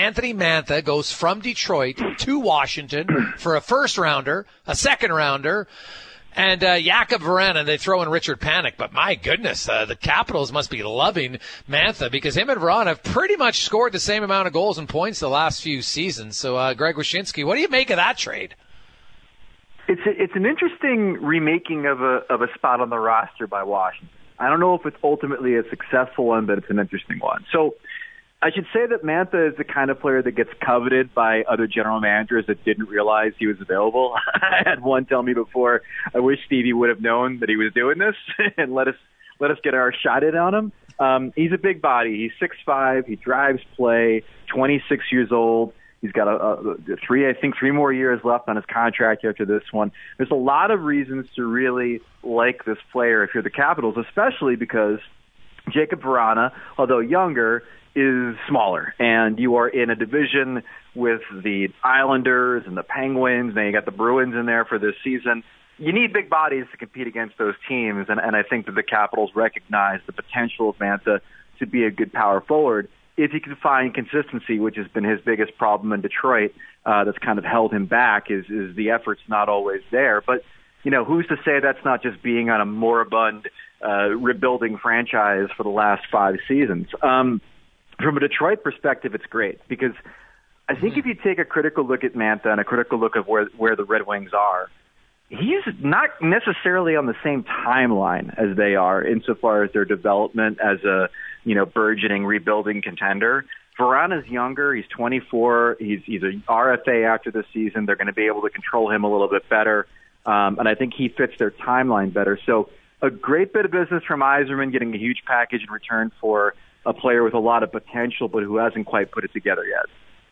Anthony Mantha goes from Detroit to Washington for a first-rounder, a second-rounder, and Jakub Vrana. They throw in Richard Panik. But my goodness, the Capitals must be loving Mantha because him and Vrana have pretty much scored the same amount of goals and points the last few seasons. So, Greg Wyshynski, what do you make of that trade? It's an interesting remaking of a spot on the roster by Washington. I don't know if it's ultimately a successful one, but it's an interesting one. So I should say that Mantha is the kind of player that gets coveted by other general managers that didn't realize he was available. I had one tell me before, I wish Stevie would have known that he was doing this and let us get our shot in on him. He's a big body. He's 6'5". He drives play, 26 years old. He's got three more years left on his contract after this one. There's a lot of reasons to really like this player if you're the Capitals, especially because Jakub Vrana, although younger, is smaller. And you are in a division with the Islanders and the Penguins. Then you got the Bruins in there for this season. You need big bodies to compete against those teams. And I think that the Capitals recognize the potential of Mantha to be a good power forward if he can find consistency, which has been his biggest problem in Detroit, that's kind of held him back, is the effort's not always there. But, who's to say that's not just being on a moribund rebuilding franchise for the last 5 seasons? From a Detroit perspective, it's great because I think if you take a critical look at Mantha and a critical look at where the Red Wings are, he's not necessarily on the same timeline as they are insofar as their development as a burgeoning rebuilding contender. Vrana's younger. He's 24. He's a RFA after this season. They're going to be able to control him a little bit better. And I think he fits their timeline better. So a great bit of business from Yzerman, getting a huge package in return for a player with a lot of potential, but who hasn't quite put it together yet.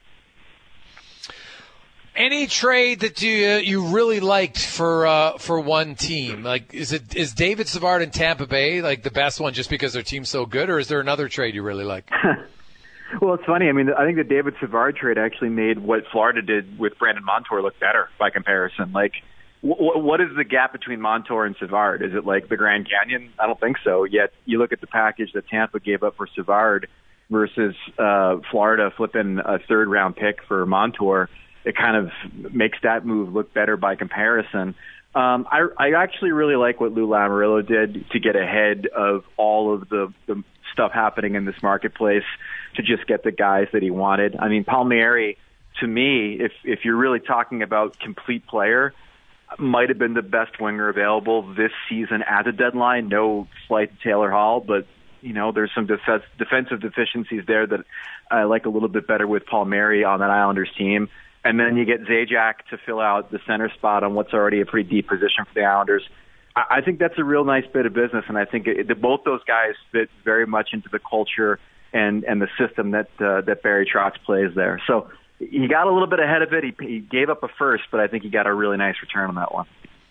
Any trade that you really liked for one team? Like, is David Savard in Tampa Bay like the best one just because their team's so good, or is there another trade you really like? Well, it's funny. I mean, I think the David Savard trade actually made what Florida did with Brandon Montour look better by comparison. Like, what is the gap between Montour and Savard? Is it like the Grand Canyon? I don't think so. Yet you look at the package that Tampa gave up for Savard versus Florida flipping a third-round pick for Montour. It kind of makes that move look better by comparison. I actually really like what Lou Lamoriello did to get ahead of all of the stuff happening in this marketplace to just get the guys that he wanted. I mean, Palmieri, to me, if you're really talking about complete player, might have been the best winger available this season at the deadline. No slight to Taylor Hall, but there's some defensive deficiencies there that I like a little bit better with Palmieri on that Islanders team. And then you get Zajac to fill out the center spot on what's already a pretty deep position for the Islanders. I think that's a real nice bit of business, and I think both those guys fit very much into the culture and the system that Barry Trotz plays there. So he got a little bit ahead of it. He gave up a first, but I think he got a really nice return on that one.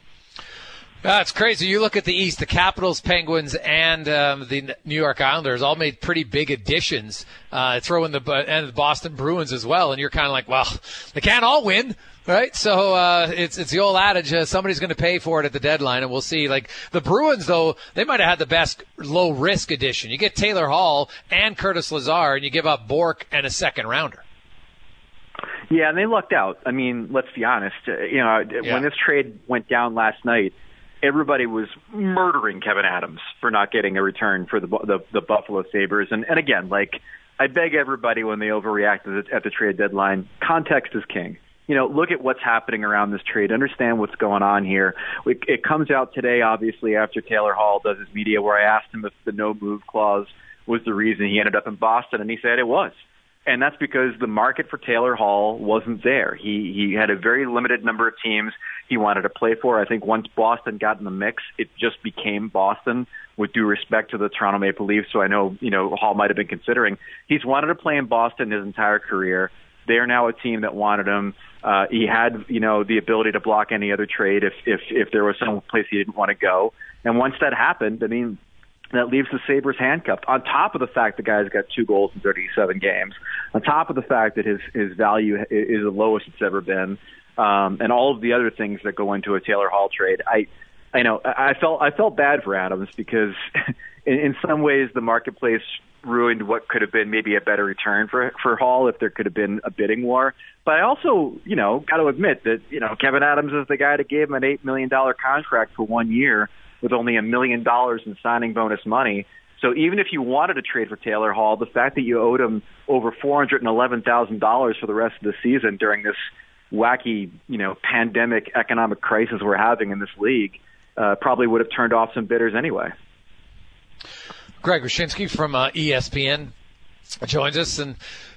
That's crazy. You look at the East, the Capitals, Penguins, and the New York Islanders all made pretty big additions. Throw in the Boston Bruins as well, and you're kind of like, well, they can't all win, right? So it's the old adage, somebody's going to pay for it at the deadline, and we'll see. Like the Bruins, though, they might have had the best low-risk addition. You get Taylor Hall and Curtis Lazar, and you give up Bork and a second-rounder. Yeah, and they lucked out. I mean, let's be honest. When this trade went down last night, everybody was murdering Kevin Adams for not getting a return for the Buffalo Sabres. And again, like, I beg everybody when they overreact at the trade deadline, context is king. Look at what's happening around this trade. Understand what's going on here. It comes out today, obviously, after Taylor Hall does his media, where I asked him if the no-move clause was the reason he ended up in Boston, and he said it was. And that's because the market for Taylor Hall wasn't there. He had a very limited number of teams he wanted to play for. I think once Boston got in the mix, it just became Boston, with due respect to the Toronto Maple Leafs. So I know, Hall might have been considering. He's wanted to play in Boston his entire career. They are now a team that wanted him. He had, the ability to block any other trade if there was some place he didn't want to go. And once that happened, I mean, that leaves the Sabres handcuffed, on top of the fact the guy's got 2 goals in 37 games, on top of the fact that his value is the lowest it's ever been, and all of the other things that go into a Taylor Hall trade. I felt bad for Adams because in some ways the marketplace ruined what could have been maybe a better return for Hall if there could have been a bidding war. But I also, got to admit that, Kevin Adams is the guy that gave him an $8 million contract for 1 year with only $1 million in signing bonus money. So even if you wanted to trade for Taylor Hall, the fact that you owed him over $411,000 for the rest of the season during this wacky, pandemic economic crisis we're having in this league, probably would have turned off some bidders anyway. Greg Wyshynski from ESPN joins us, and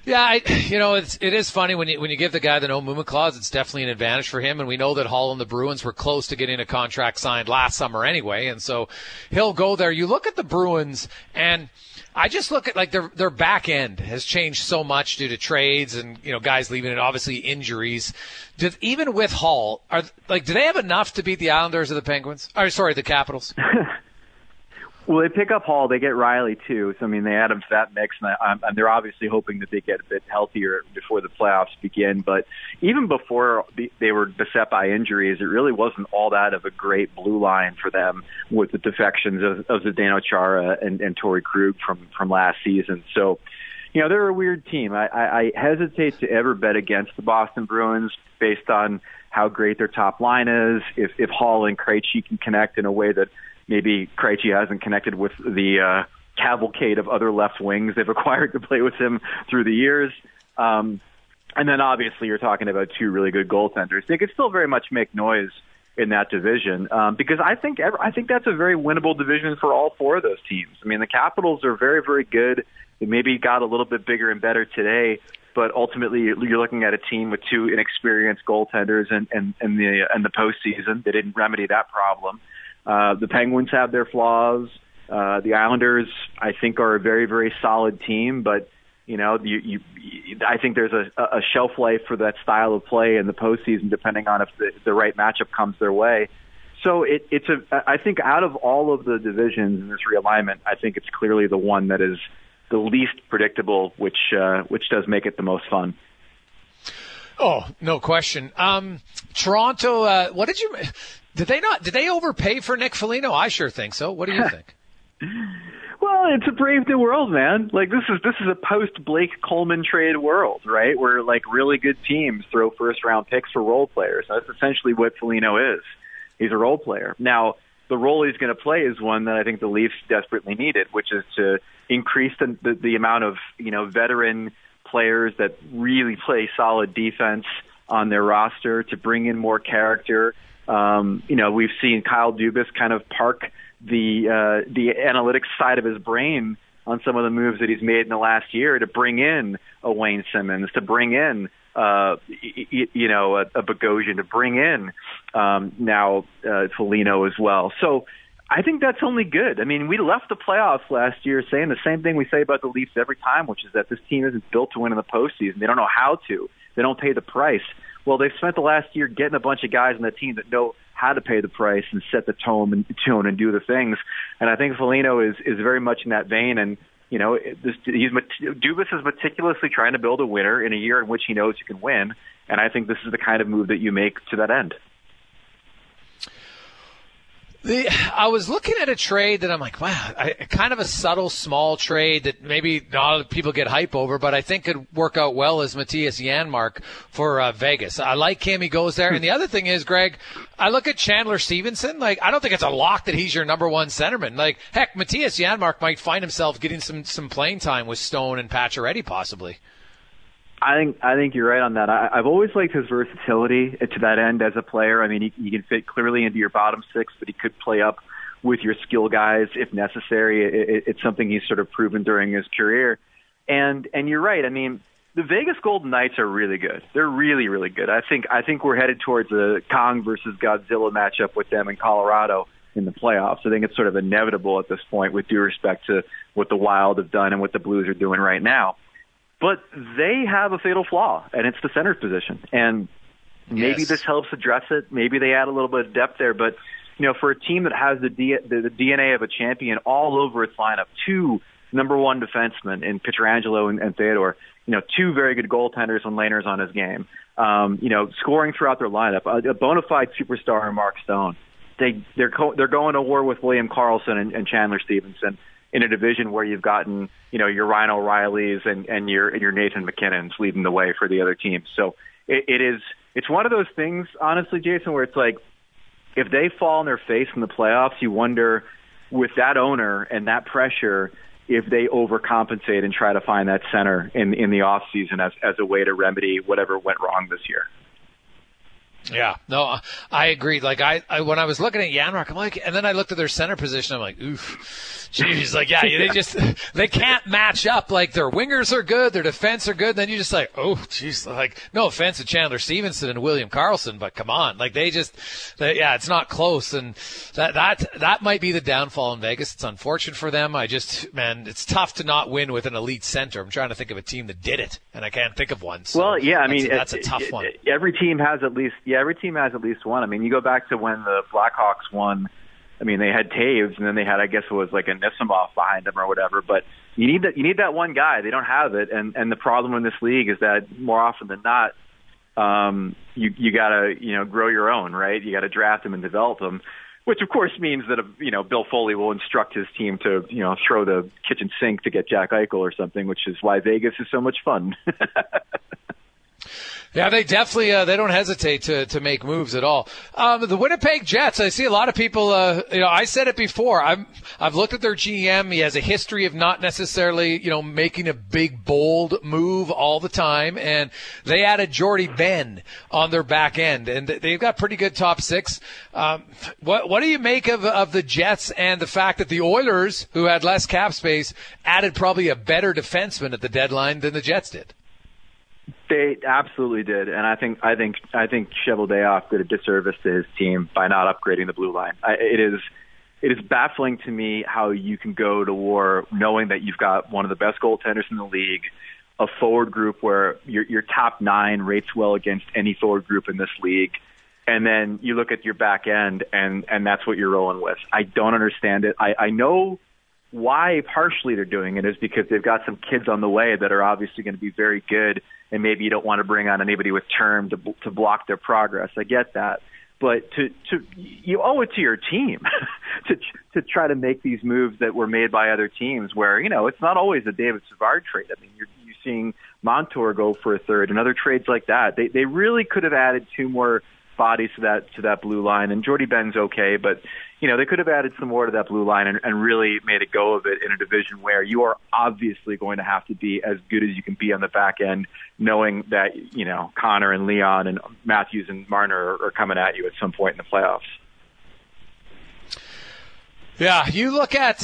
it is funny when you give the guy the no movement clause. It's definitely an advantage for him, and we know that Hall and the Bruins were close to getting a contract signed last summer anyway, and so he'll go there. You look at the Bruins, and I just look at their back end has changed so much due to trades and guys leaving and obviously injuries. Even with Hall, do they have enough to beat the Islanders or the Penguins? The Capitals. Well, they pick up Hall, they get Riley too. So they add him to that mix, and they're obviously hoping that they get a bit healthier before the playoffs begin. But even before they were beset by injuries, it really wasn't all that of a great blue line for them with the defections of Zdeno Chara and Torrey Krug from last season. So, they're a weird team. I hesitate to ever bet against the Boston Bruins based on how great their top line is. If Hall and Krejci can connect in a way that maybe Krejci hasn't connected with the cavalcade of other left wings they've acquired to play with him through the years. And then obviously you're talking about two really good goaltenders. They could still very much make noise in that division because I think that's a very winnable division for all four of those teams. The Capitals are very, very good. They maybe got a little bit bigger and better today, but ultimately you're looking at a team with two inexperienced goaltenders in the postseason. They didn't remedy that problem. The Penguins have their flaws. The Islanders, I think, are a very, very solid team, but I think there's a shelf life for that style of play in the postseason, depending on if the right matchup comes their way. So I think out of all of the divisions in this realignment, I think it's clearly the one that is the least predictable, which does make it the most fun. Oh, no question. Toronto, did they overpay for Nick Foligno? I sure think so. What do you think? Well, it's a brave new world, man. This is a post Blake Coleman trade world, right? Where really good teams throw first round picks for role players. That's essentially what Foligno is. He's a role player. Now, the role he's going to play is one that I think the Leafs desperately needed, which is to increase the amount of veteran players that really play solid defense on their roster, to bring in more character. We've seen Kyle Dubas kind of park the analytics side of his brain on some of the moves that he's made in the last year to bring in a Wayne Simmons, to bring in a Bogosian, to bring in now Foligno as well. So I think that's only good. We left the playoffs last year saying the same thing we say about the Leafs every time, which is that this team isn't built to win in the postseason. They don't know how to. They don't pay the price. Well, they've spent the last year getting a bunch of guys on the team that know how to pay the price and set the tone and do the things. And I think Foligno is very much in that vein. And Dubas is meticulously trying to build a winner in a year in which he knows he can win. And I think this is the kind of move that you make to that end. I was looking at a trade that I'm like, wow, kind of a subtle, small trade that maybe not a lot of people get hype over, but I think could work out well as Matthias Janmark for Vegas. I like him. He goes there. And the other thing is, Greg, I look at Chandler Stevenson. I don't think it's a lock that he's your number one centerman. Heck, Matthias Janmark might find himself getting some playing time with Stone and Pacioretty possibly. I think you're right on that. I've always liked his versatility to that end as a player. He can fit clearly into your bottom six, but he could play up with your skill guys if necessary. It's something he's sort of proven during his career. And you're right. The Vegas Golden Knights are really good. They're really, really good. I think we're headed towards a Kong versus Godzilla matchup with them in Colorado in the playoffs. I think it's sort of inevitable at this point, with due respect to what the Wild have done and what the Blues are doing right now. But they have a fatal flaw, and it's the center position. And maybe this helps address it. Maybe they add a little bit of depth there. But, for a team that has the DNA of a champion all over its lineup, two number one defensemen in Pietrangelo and Theodore, two very good goaltenders when Lehner's on his game, scoring throughout their lineup, a bona fide superstar in Mark Stone. They're going to war with William Karlsson and Chandler Stevenson. in a division where you've gotten, your Ryan O'Reillys and your Nathan McKinnons leading the way for the other teams. So it's one of those things, honestly, Jason, where it's like, if they fall on their face in the playoffs, you wonder, with that owner and that pressure, if they overcompensate and try to find that center in the offseason as a way to remedy whatever went wrong this year. Yeah, no, I agree. Like I when I was looking at Janmark, I'm like, and then I looked at their center position. I'm like, oof, geez, like, yeah, they can't match up. Like their wingers are good, their defense are good. Then you just like, oh, geez, like no offense to Chandler Stevenson and William Karlsson, but come on, like it's not close. And that might be the downfall in Vegas. It's unfortunate for them. It's tough to not win with an elite center. I'm trying to think of a team that did it, and I can't think of one. So well, yeah, I mean, that's a tough one. Every team has at least one. I mean, you go back to when the Blackhawks won. I mean, they had Taves, and then they had, I guess it was like a Nisimov behind them or whatever. But you need that one guy. They don't have it, and the problem in this league is that more often than not, you gotta grow your own, right? You gotta draft them and develop them, which of course means that Bill Foley will instruct his team to throw the kitchen sink to get Jack Eichel or something, which is why Vegas is so much fun. Yeah, they definitely they don't hesitate to make moves at all. The Winnipeg Jets, I see a lot of people. I said it before. I've looked at their GM. He has a history of not necessarily making a big bold move all the time. And they added Jordy Ben on their back end, and they've got pretty good top six. What do you make of the Jets and the fact that the Oilers, who had less cap space, added probably a better defenseman at the deadline than the Jets did? They absolutely did, and I think Cheveldayoff did a disservice to his team by not upgrading the blue line. It is baffling to me how you can go to war knowing that you've got one of the best goaltenders in the league, a forward group where your top 9 rates well against any forward group in this league, and then you look at your back end and that's what you're rolling with. I don't understand it. I know why partially they're doing it is because they've got some kids on the way that are obviously going to be very good, and maybe you don't want to bring on anybody with term to block their progress. I get that. But you owe it to your team to try to make these moves that were made by other teams where, it's not always a David Savard trade. I mean, you're seeing Montour go for a third and other trades like that. They really could have added 2 more bodies to that blue line, and Jordy Ben's okay, but they could have added some more to that blue line and really made a go of it in a division where you are obviously going to have to be as good as you can be on the back end, knowing that Connor and Leon and Matthews and Marner are coming at you at some point in the playoffs. Yeah, you look at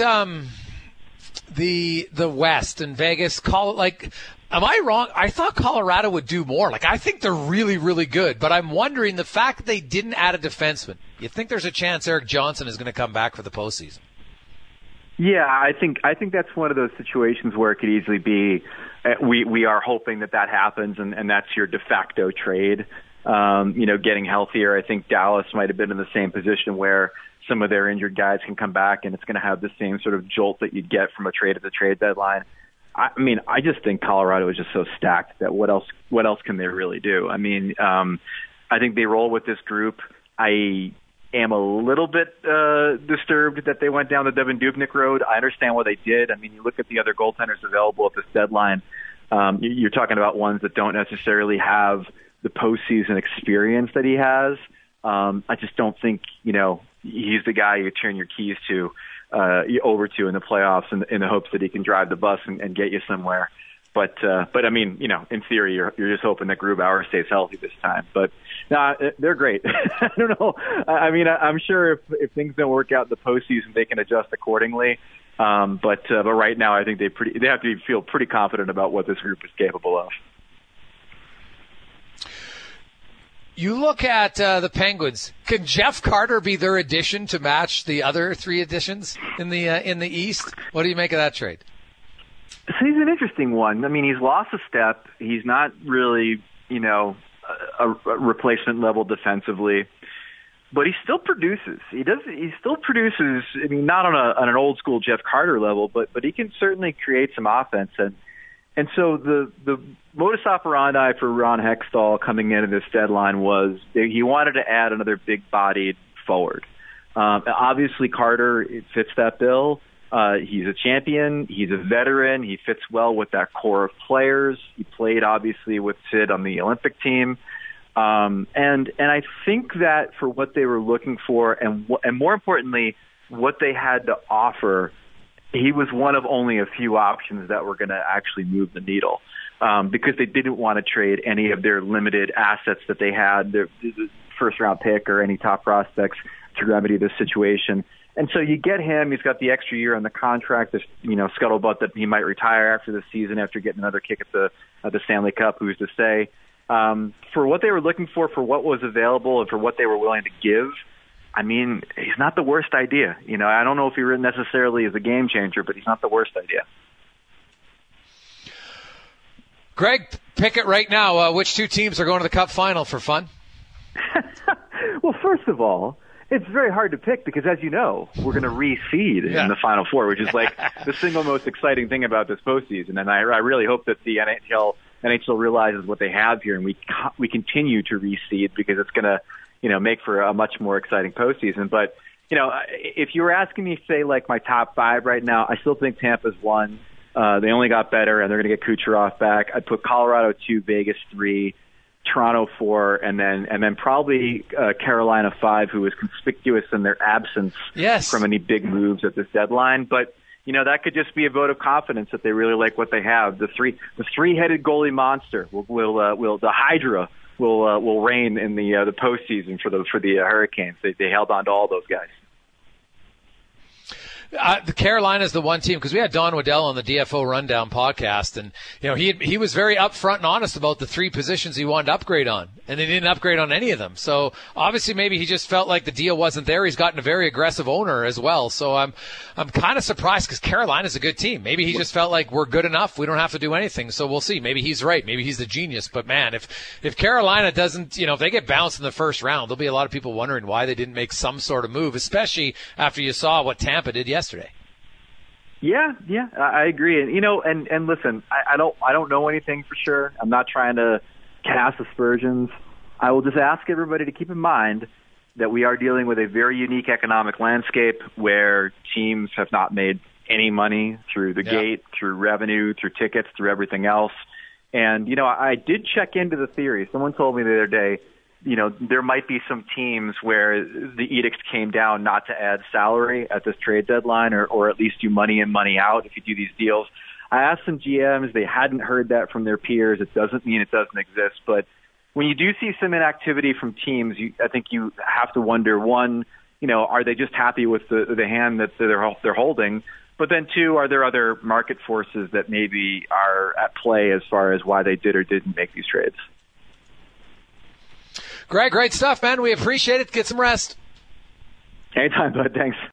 the West and Vegas. Am I wrong? I thought Colorado would do more. I think they're really, really good, but I'm wondering the fact that they didn't add a defenseman. You think there's a chance Eric Johnson is going to come back for the postseason? Yeah, I think that's one of those situations where it could easily be. We are hoping that happens, and that's your de facto trade. Getting healthier. I think Dallas might have been in the same position where some of their injured guys can come back, and it's going to have the same sort of jolt that you'd get from a trade at the trade deadline. I mean, I just think Colorado is just so stacked that what else can they really do? I mean, I think they roll with this group. I am a little bit disturbed that they went down the Devin Dubnyk road. I understand what they did. I mean, you look at the other goaltenders available at this deadline. You're talking about ones that don't necessarily have the postseason experience that he has. I just don't think, he's the guy you turn your keys to. Over to in the playoffs in the hopes that he can drive the bus and get you somewhere. But I mean, in theory, you're just hoping that Grubauer stays healthy this time. But no, they're great. I don't know. I mean, I'm sure if things don't work out in the postseason, they can adjust accordingly. But right now, I think they have to feel pretty confident about what this group is capable of. You look at the Penguins. Can Jeff Carter be their addition to match the other 3 additions in the East? What do you make of that trade? So he's an interesting one. I mean, he's lost a step. He's not really, a replacement level defensively, but he still produces. He still produces. I mean, not on an old school Jeff Carter level, but he can certainly create some offense. And so the modus operandi for Ron Hextall coming into this deadline was he wanted to add another big-bodied forward. Obviously, Carter fits that bill, He's a champion. He's a veteran. He fits well with that core of players. He played, obviously, with Sid on the Olympic team. And I think that for what they were looking for and more importantly, what they had to offer, he was one of only a few options that were going to actually move the needle. Because they didn't want to trade any of their limited assets that they had, the first-round pick or any top prospects, to remedy this situation. And so you get him. He's got the extra year on the contract. There's, scuttlebutt that he might retire after the season after getting another kick at the Stanley Cup. Who's to say? For what they were looking for what was available, and for what they were willing to give, I mean, he's not the worst idea. I don't know if he necessarily is a game changer, but he's not the worst idea. Greg, pick it right now. Which two teams are going to the Cup final for fun? Well, first of all, it's very hard to pick because, as you know, we're going to reseed in the Final Four, which is like the single most exciting thing about this postseason. And I really hope that the NHL realizes what they have here, and we continue to reseed because it's going to, make for a much more exciting postseason. But, if you were asking me, say, like my top five right now, I still think Tampa's one. They only got better, and they're going to get Kucherov back. I'd put Colorado 2, Vegas 3, Toronto 4, and then probably Carolina 5, who is conspicuous in their absence from any big moves at this deadline. But that could just be a vote of confidence that they really like what they have. The three-headed goalie monster will the Hydra will reign in the postseason for the Hurricanes. They held on to all those guys. The Carolina's the one team, because we had Don Waddell on the DFO Rundown podcast, and he was very upfront and honest about the three positions he wanted to upgrade on, and they didn't upgrade on any of them. So obviously maybe he just felt like the deal wasn't there. He's gotten a very aggressive owner as well. So I'm kind of surprised because Carolina's a good team. Maybe he just felt like we're good enough. We don't have to do anything. So we'll see. Maybe he's right. Maybe he's the genius. But man, if Carolina doesn't, if they get bounced in the first round, there'll be a lot of people wondering why they didn't make some sort of move, especially after you saw what Tampa did yesterday. Yeah, I agree. And and listen, I don't know anything for sure. I'm not trying to cast aspersions. I will just ask everybody to keep in mind that we are dealing with a very unique economic landscape where teams have not made any money through the gate, through revenue, through tickets, through everything else. And I did check into the theory. Someone told me the other day, there might be some teams where the edict came down not to add salary at this trade deadline or at least do money in, money out if you do these deals. I asked some GMs. They hadn't heard that from their peers. It doesn't mean it doesn't exist. But when you do see some inactivity from teams, I think you have to wonder, one, are they just happy with the hand that they're holding? But then, two, are there other market forces that maybe are at play as far as why they did or didn't make these trades? Greg, great stuff, man. We appreciate it. Get some rest. Anytime, bud. Thanks.